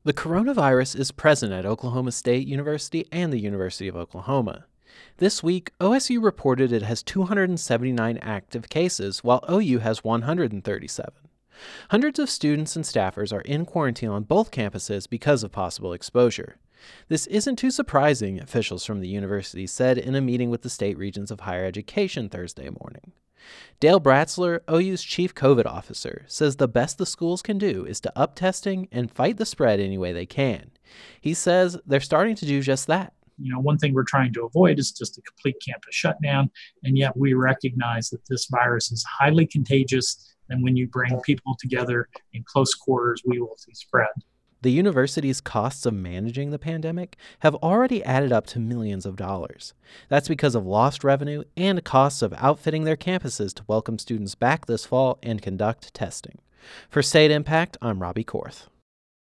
The coronavirus is present at Oklahoma State University and the University of Oklahoma. This week, OSU reported it has 279 active cases, while OU has 137. Hundreds of students and staffers are in quarantine on both campuses because of possible exposure. This isn't too surprising, officials from the university said in a meeting with the state regents of higher education Thursday morning. Dale Bratzler, OU's chief COVID officer, says the best the schools can do is to up testing and fight the spread any way they can. He says they're starting to do just that. One thing we're trying to avoid is just a complete campus shutdown, and yet we recognize that this virus is highly contagious, and when you bring people together in close quarters, we will see spread. The university's costs of managing the pandemic have already added up to millions of dollars. That's because of lost revenue and costs of outfitting their campuses to welcome students back this fall and conduct testing. For State Impact, I'm Robbie Korth.